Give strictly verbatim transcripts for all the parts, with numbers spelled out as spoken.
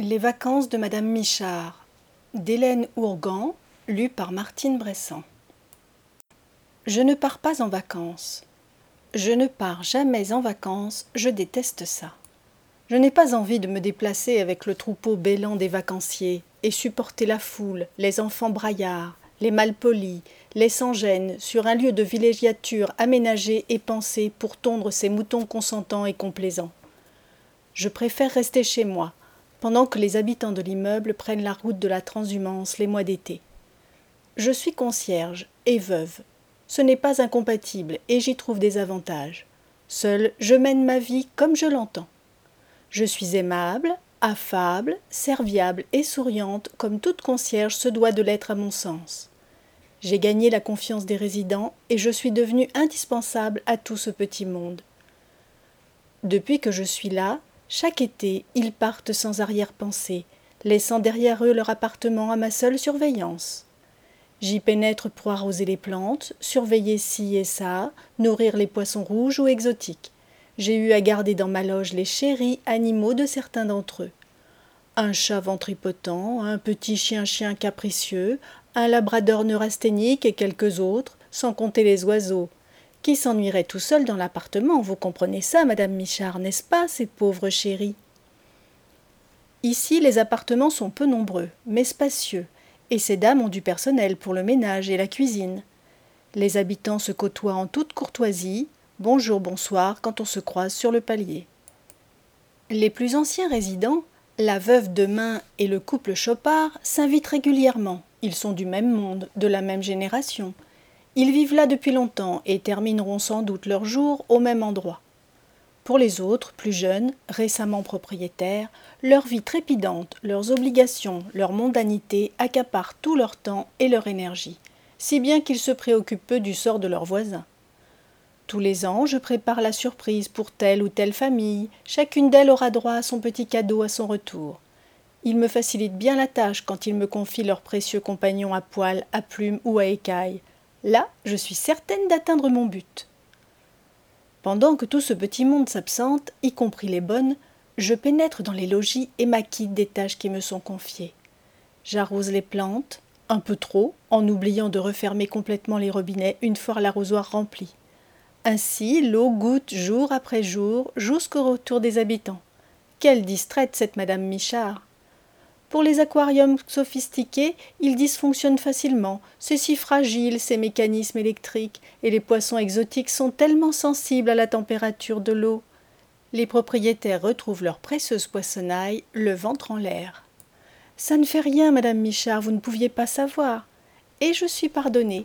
Les vacances de Madame Michard d'Hélène Hourgan, lu par Martine Bressan. Je ne pars pas en vacances. Je ne pars jamais en vacances, je déteste ça. Je n'ai pas envie de me déplacer avec le troupeau bêlant des vacanciers et supporter la foule, les enfants braillards, les malpolis, les sans-gêne sur un lieu de villégiature aménagé et pensé pour tondre ces moutons consentants et complaisants. Je préfère rester chez moi, pendant que les habitants de l'immeuble prennent la route de la transhumance les mois d'été. Je suis concierge et veuve. Ce n'est pas incompatible et j'y trouve des avantages. Seule, je mène ma vie comme je l'entends. Je suis aimable, affable, serviable et souriante comme toute concierge se doit de l'être à mon sens. J'ai gagné la confiance des résidents et je suis devenue indispensable à tout ce petit monde. Depuis que je suis là, chaque été, ils partent sans arrière-pensée, laissant derrière eux leur appartement à ma seule surveillance. J'y pénètre pour arroser les plantes, surveiller ci et ça, nourrir les poissons rouges ou exotiques. J'ai eu à garder dans ma loge les chéris animaux de certains d'entre eux. Un chat ventripotent, un petit chien-chien capricieux, un labrador neurasthénique et quelques autres, sans compter les oiseaux. Qui s'ennuierait tout seul dans l'appartement, vous comprenez ça, Madame Michard, n'est-ce pas, ces pauvres chéris? Ici, les appartements sont peu nombreux, mais spacieux, et ces dames ont du personnel pour le ménage et la cuisine. Les habitants se côtoient en toute courtoisie, bonjour, bonsoir, quand on se croise sur le palier. Les plus anciens résidents, la veuve Demain et le couple Chopard, s'invitent régulièrement. Ils sont du même monde, de la même génération. Ils vivent là depuis longtemps et termineront sans doute leurs jours au même endroit. Pour les autres, plus jeunes, récemment propriétaires, leur vie trépidante, leurs obligations, leur mondanité accaparent tout leur temps et leur énergie, si bien qu'ils se préoccupent peu du sort de leurs voisins. Tous les ans, je prépare la surprise pour telle ou telle famille, chacune d'elles aura droit à son petit cadeau à son retour. Ils me facilitent bien la tâche quand ils me confient leurs précieux compagnons à poil, à plumes ou à écailles. Là, je suis certaine d'atteindre mon but. Pendant que tout ce petit monde s'absente, y compris les bonnes, je pénètre dans les logis et m'acquitte des tâches qui me sont confiées. J'arrose les plantes, un peu trop, en oubliant de refermer complètement les robinets une fois l'arrosoir rempli. Ainsi, l'eau goutte jour après jour jusqu'au retour des habitants. Quelle distraite cette Madame Michard! Pour les aquariums sophistiqués, ils dysfonctionnent facilement. C'est si fragile, ces mécanismes électriques, et les poissons exotiques sont tellement sensibles à la température de l'eau. Les propriétaires retrouvent leur précieuse poissonnaille, le ventre en l'air. Ça ne fait rien, Madame Michard, vous ne pouviez pas savoir. Et je suis pardonnée.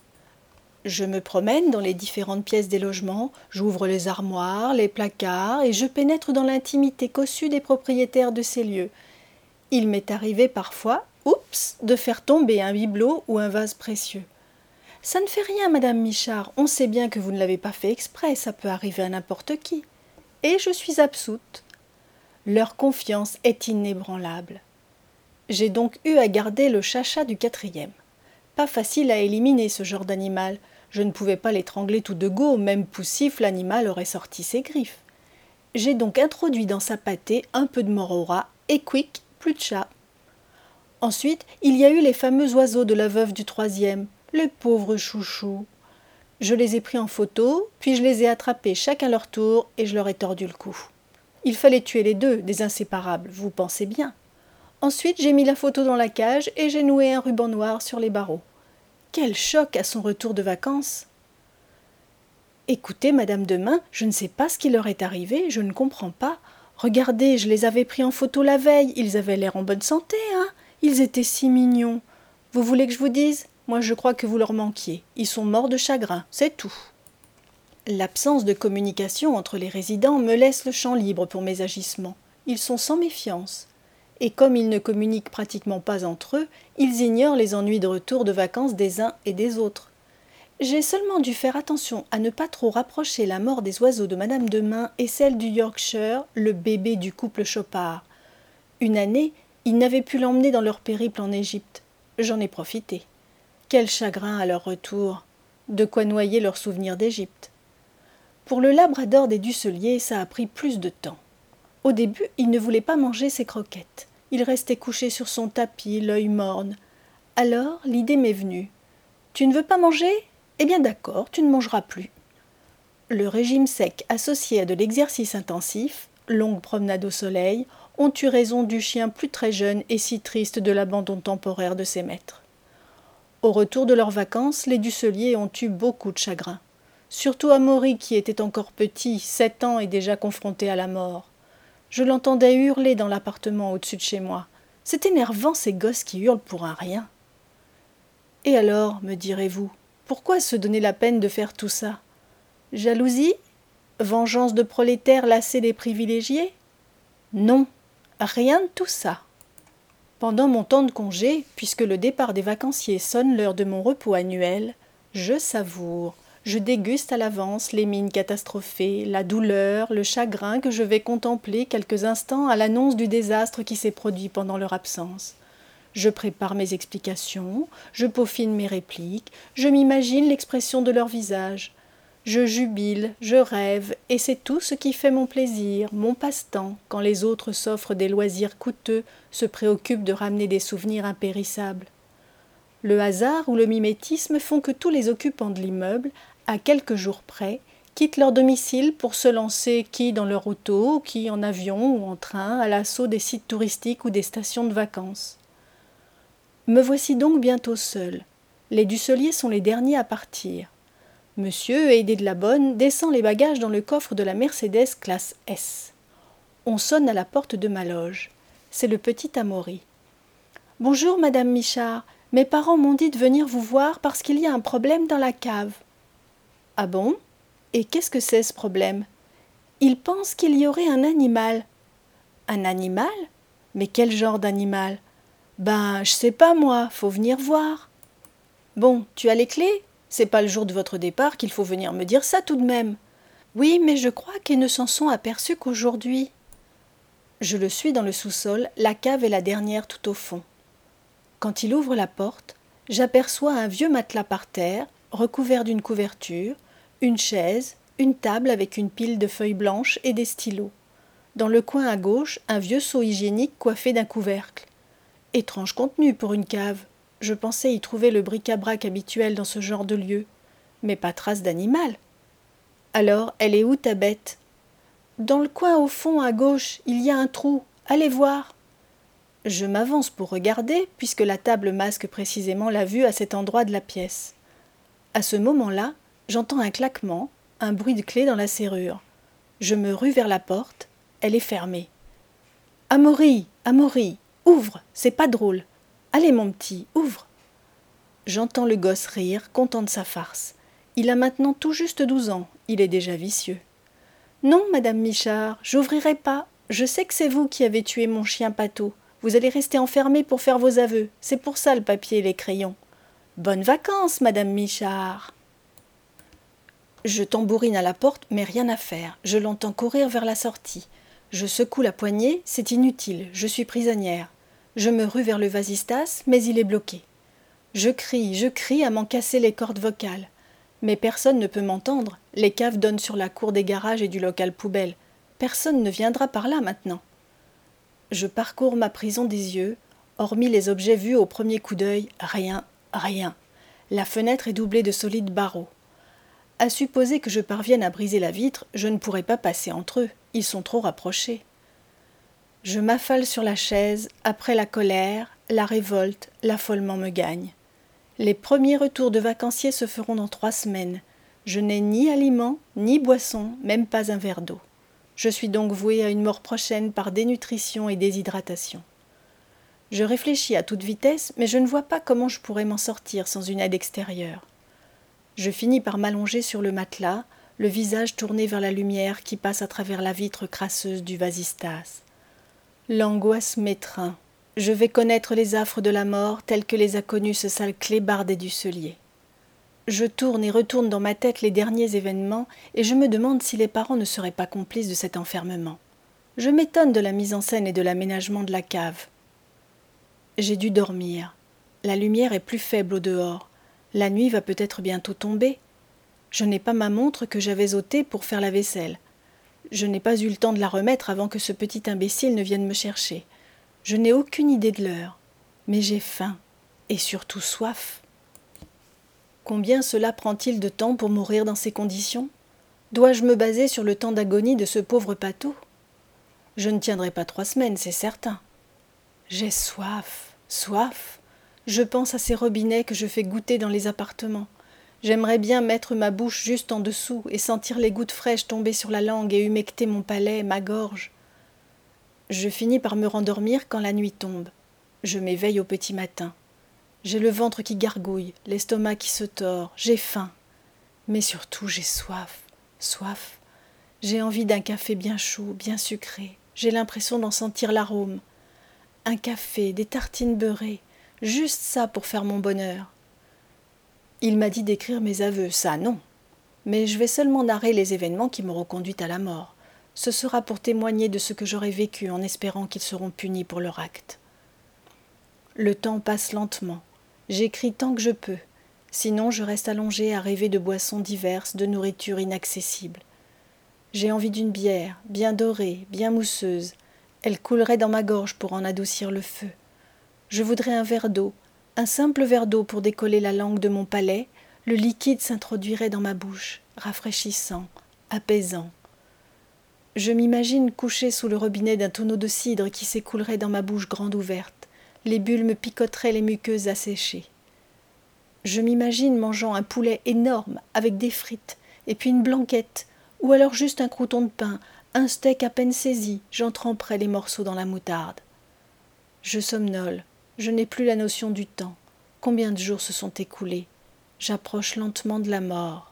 Je me promène dans les différentes pièces des logements, j'ouvre les armoires, les placards, et je pénètre dans l'intimité cossue des propriétaires de ces lieux. Il m'est arrivé parfois, oups, de faire tomber un bibelot ou un vase précieux. Ça ne fait rien, Madame Michard, on sait bien que vous ne l'avez pas fait exprès, ça peut arriver à n'importe qui. Et je suis absoute. Leur confiance est inébranlable. J'ai donc eu à garder le chacha du quatrième. Pas facile à éliminer ce genre d'animal. Je ne pouvais pas l'étrangler tout de go, même poussif, l'animal aurait sorti ses griffes. J'ai donc introduit dans sa pâtée un peu de mort au rat et quick, plus de chat. Ensuite, il y a eu les fameux oiseaux de la veuve du troisième, les pauvres chouchous. Je les ai pris en photo, puis je les ai attrapés chacun leur tour et je leur ai tordu le cou. Il fallait tuer les deux, des inséparables, vous pensez bien. Ensuite, j'ai mis la photo dans la cage et j'ai noué un ruban noir sur les barreaux. Quel choc à son retour de vacances! Écoutez, Madame Demain, je ne sais pas ce qui leur est arrivé, je ne comprends pas. Regardez, je les avais pris en photo la veille, ils avaient l'air en bonne santé, hein? Ils étaient si mignons. Vous voulez que je vous dise? Moi, je crois que vous leur manquiez. Ils sont morts de chagrin, c'est tout. L'absence de communication entre les résidents me laisse le champ libre pour mes agissements. Ils sont sans méfiance. Et comme ils ne communiquent pratiquement pas entre eux, ils ignorent les ennuis de retour de vacances des uns et des autres. J'ai seulement dû faire attention à ne pas trop rapprocher la mort des oiseaux de Madame Demain et celle du Yorkshire, le bébé du couple Chopard. Une année, ils n'avaient pu l'emmener dans leur périple en Égypte. J'en ai profité. Quel chagrin à leur retour! De quoi noyer leurs souvenirs d'Égypte. Pour le labrador des Dusseliers, ça a pris plus de temps. Au début, il ne voulait pas manger ses croquettes. Il restait couché sur son tapis, l'œil morne. Alors l'idée m'est venue. Tu ne veux pas manger ? Eh bien d'accord, tu ne mangeras plus. Le régime sec associé à de l'exercice intensif, longue promenade au soleil, ont eu raison du chien plus très jeune et si triste de l'abandon temporaire de ses maîtres. Au retour de leurs vacances, les Dusselier ont eu beaucoup de chagrin. Surtout Amaury qui était encore petit, sept ans et déjà confronté à la mort. Je l'entendais hurler dans l'appartement au-dessus de chez moi. C'est énervant ces gosses qui hurlent pour un rien. Et alors, me direz-vous, pourquoi se donner la peine de faire tout ça ? Jalousie ? Vengeance de prolétaires lassés des privilégiés ? Non, rien de tout ça. Pendant mon temps de congé, puisque le départ des vacanciers sonne l'heure de mon repos annuel, je savoure, je déguste à l'avance les mines catastrophées, la douleur, le chagrin que je vais contempler quelques instants à l'annonce du désastre qui s'est produit pendant leur absence. Je prépare mes explications, je peaufine mes répliques, je m'imagine l'expression de leur visage. Je jubile, je rêve, et c'est tout ce qui fait mon plaisir, mon passe-temps, quand les autres s'offrent des loisirs coûteux, se préoccupent de ramener des souvenirs impérissables. Le hasard ou le mimétisme font que tous les occupants de l'immeuble, à quelques jours près, quittent leur domicile pour se lancer qui dans leur auto, qui en avion ou en train, à l'assaut des sites touristiques ou des stations de vacances. Me voici donc bientôt seul. Les Dusselier sont les derniers à partir. Monsieur, aidé de la bonne, descend les bagages dans le coffre de la Mercedes classe S. On sonne à la porte de ma loge. C'est le petit Amaury. « Bonjour, madame Michard. Mes parents m'ont dit de venir vous voir parce qu'il y a un problème dans la cave. »« Ah bon ? Et qu'est-ce que c'est ce problème ? » ?»« Ils pensent qu'il y aurait un animal. »« Un animal ? Mais quel genre d'animal ? » ?»« Ben, je sais pas moi, faut venir voir. »« Bon, tu as les clés ? C'est pas le jour de votre départ qu'il faut venir me dire ça tout de même. »« Oui, mais je crois qu'ils ne s'en sont aperçus qu'aujourd'hui. » Je le suis dans le sous-sol, la cave est la dernière tout au fond. Quand il ouvre la porte, j'aperçois un vieux matelas par terre, recouvert d'une couverture, une chaise, une table avec une pile de feuilles blanches et des stylos. Dans le coin à gauche, un vieux seau hygiénique coiffé d'un couvercle. Étrange contenu pour une cave. Je pensais y trouver le bric-à-brac habituel dans ce genre de lieu, mais pas trace d'animal. Alors, elle est où ta bête ? Dans le coin au fond à gauche, il y a un trou. Allez voir. Je m'avance pour regarder, puisque la table masque précisément la vue à cet endroit de la pièce. À ce moment-là, j'entends un claquement, un bruit de clé dans la serrure. Je me rue vers la porte, elle est fermée. « Amaury, Amaury, ouvre, c'est pas drôle. Allez mon petit, ouvre !» J'entends le gosse rire, content de sa farce. Il a maintenant tout juste douze ans, il est déjà vicieux. « Non, madame Michard, j'ouvrirai pas. Je sais que c'est vous qui avez tué mon chien Pato. Vous allez rester enfermée pour faire vos aveux. C'est pour ça le papier et les crayons. Bonnes vacances, madame Michard. » Je tambourine à la porte, mais rien à faire. Je l'entends courir vers la sortie. Je secoue la poignée, c'est inutile, je suis prisonnière. Je me rue vers le vasistas, mais il est bloqué. Je crie, je crie à m'en casser les cordes vocales. Mais personne ne peut m'entendre. Les caves donnent sur la cour des garages et du local poubelle. Personne ne viendra par là maintenant. Je parcours ma prison des yeux. Hormis les objets vus au premier coup d'œil, rien, rien. La fenêtre est doublée de solides barreaux. À supposer que je parvienne à briser la vitre, je ne pourrai pas passer entre eux. Ils sont trop rapprochés. Je m'affale sur la chaise. Après la colère, la révolte, l'affolement me gagne. Les premiers retours de vacanciers se feront dans trois semaines. Je n'ai ni aliments, ni boisson, même pas un verre d'eau. Je suis donc vouée à une mort prochaine par dénutrition et déshydratation. Je réfléchis à toute vitesse, mais je ne vois pas comment je pourrais m'en sortir sans une aide extérieure. Je finis par m'allonger sur le matelas, le visage tourné vers la lumière qui passe à travers la vitre crasseuse du vasistas. L'angoisse m'étreint. Je vais connaître les affres de la mort telles que les a connues ce sale clébard des Dusselier. Je tourne et retourne dans ma tête les derniers événements et je me demande si les parents ne seraient pas complices de cet enfermement. Je m'étonne de la mise en scène et de l'aménagement de la cave. J'ai dû dormir. La lumière est plus faible au dehors. La nuit va peut-être bientôt tomber. Je n'ai pas ma montre que j'avais ôtée pour faire la vaisselle. Je n'ai pas eu le temps de la remettre avant que ce petit imbécile ne vienne me chercher. Je n'ai aucune idée de l'heure, mais j'ai faim et surtout soif. Combien cela prend-il de temps pour mourir dans ces conditions? Dois-je me baser sur le temps d'agonie de ce pauvre Patou? Je ne tiendrai pas trois semaines, c'est certain. J'ai soif, soif. Je pense à ces robinets que je fais goûter dans les appartements. J'aimerais bien mettre ma bouche juste en dessous et sentir les gouttes fraîches tomber sur la langue et humecter mon palais, ma gorge. Je finis par me rendormir quand la nuit tombe. Je m'éveille au petit matin. J'ai le ventre qui gargouille, l'estomac qui se tord, j'ai faim. Mais surtout j'ai soif, soif. J'ai envie d'un café bien chaud, bien sucré. J'ai l'impression d'en sentir l'arôme. Un café, des tartines beurrées, juste ça pour faire mon bonheur. Il m'a dit d'écrire mes aveux, ça non. Mais je vais seulement narrer les événements qui m'auront conduite à la mort. Ce sera pour témoigner de ce que j'aurai vécu en espérant qu'ils seront punis pour leur acte. Le temps passe lentement. J'écris tant que je peux. Sinon, je reste allongée à rêver de boissons diverses, de nourriture inaccessible. J'ai envie d'une bière, bien dorée, bien mousseuse. Elle coulerait dans ma gorge pour en adoucir le feu. Je voudrais un verre d'eau, un simple verre d'eau pour décoller la langue de mon palais. Le liquide s'introduirait dans ma bouche, rafraîchissant, apaisant. Je m'imagine couchée sous le robinet d'un tonneau de cidre qui s'écoulerait dans ma bouche grande ouverte. Les bulles me picotteraient les muqueuses asséchées. Je m'imagine mangeant un poulet énorme avec des frites, et puis une blanquette, ou alors juste un crouton de pain, un steak à peine saisi, j'en tremperais les morceaux dans la moutarde. Je somnole, je n'ai plus la notion du temps. Combien de jours se sont écoulés? J'approche lentement de la mort.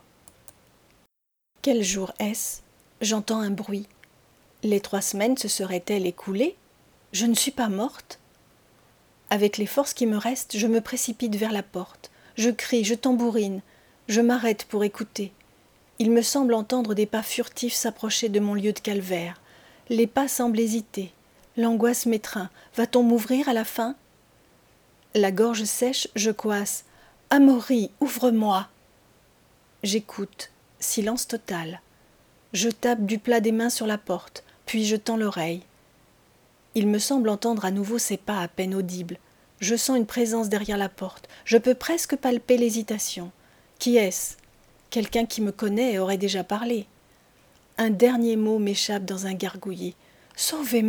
Quel jour est-ce? J'entends un bruit. Les trois semaines se seraient-elles écoulées? Je ne suis pas morte? Avec les forces qui me restent, je me précipite vers la porte. Je crie, je tambourine. Je m'arrête pour écouter. Il me semble entendre des pas furtifs s'approcher de mon lieu de calvaire. Les pas semblent hésiter. L'angoisse m'étreint. Va-t-on m'ouvrir à la fin? La gorge sèche, je coasse. « Amaury, ouvre-moi !» J'écoute. Silence total. Je tape du plat des mains sur la porte, puis je tends l'oreille. Il me semble entendre à nouveau ces pas à peine audibles. Je sens une présence derrière la porte. Je peux presque palper l'hésitation. Qui est-ce? Quelqu'un qui me connaît et aurait déjà parlé. Un dernier mot m'échappe dans un gargouillis. « Sauvez-moi !»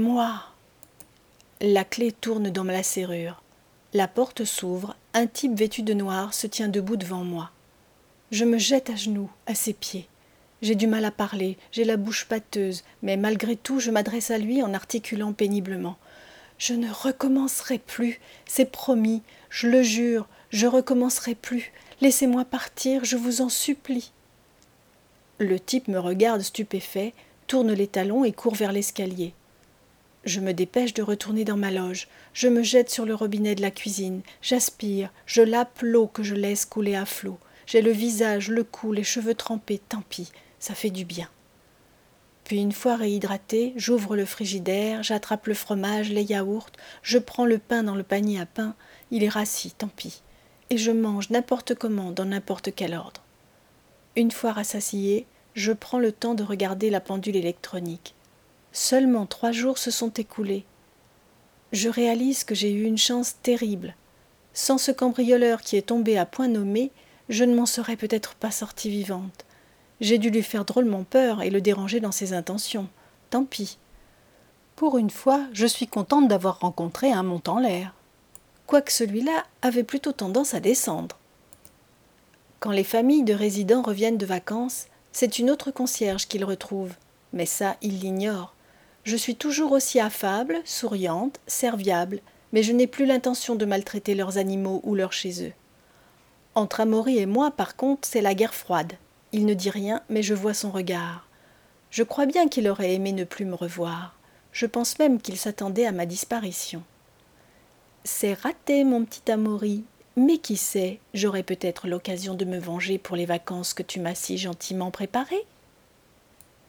La clé tourne dans la serrure. La porte s'ouvre. Un type vêtu de noir se tient debout devant moi. Je me jette à genoux, à ses pieds. J'ai du mal à parler, j'ai la bouche pâteuse, mais malgré tout je m'adresse à lui en articulant péniblement. « Je ne recommencerai plus, c'est promis, je le jure, je recommencerai plus. Laissez-moi partir, je vous en supplie. » Le type me regarde stupéfait, tourne les talons et court vers l'escalier. Je me dépêche de retourner dans ma loge. Je me jette sur le robinet de la cuisine. J'aspire, je lappe l'eau que je laisse couler à flot. J'ai le visage, le cou, les cheveux trempés, tant pis, ça fait du bien. Puis une fois réhydratée, j'ouvre le frigidaire, j'attrape le fromage, les yaourts, je prends le pain dans le panier à pain, il est rassis, tant pis, et je mange n'importe comment, dans n'importe quel ordre. Une fois rassasiée, je prends le temps de regarder la pendule électronique. Seulement trois jours se sont écoulés. Je réalise que j'ai eu une chance terrible. Sans ce cambrioleur qui est tombé à point nommé, je ne m'en serais peut-être pas sortie vivante. J'ai dû lui faire drôlement peur et le déranger dans ses intentions. Tant pis. Pour une fois, je suis contente d'avoir rencontré un mont en l'air. Quoique celui-là avait plutôt tendance à descendre. Quand les familles de résidents reviennent de vacances, c'est une autre concierge qu'ils retrouvent. Mais ça, ils l'ignorent. Je suis toujours aussi affable, souriante, serviable, mais je n'ai plus l'intention de maltraiter leurs animaux ou leurs chez eux. Entre Amaury et moi, par contre, c'est la guerre froide. Il ne dit rien, mais je vois son regard. Je crois bien qu'il aurait aimé ne plus me revoir. Je pense même qu'il s'attendait à ma disparition. C'est raté, mon petit Amaury, mais qui sait, j'aurai peut-être l'occasion de me venger pour les vacances que tu m'as si gentiment préparées.